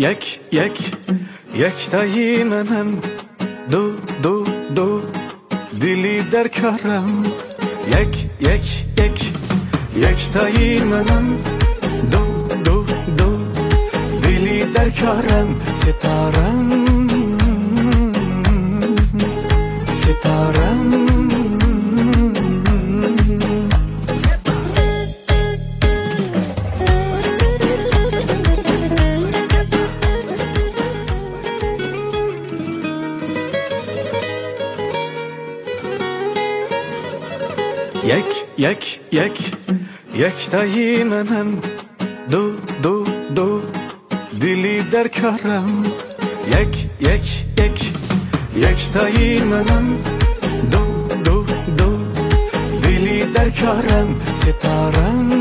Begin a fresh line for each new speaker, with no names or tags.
یک تایی منم، دو دلی در کارم. یک تایی منم، دو دلی در کارم. ستارم یک تایی منم، دو دلی در کارم. یک تایی منم، دو دلی در کارم. ستارم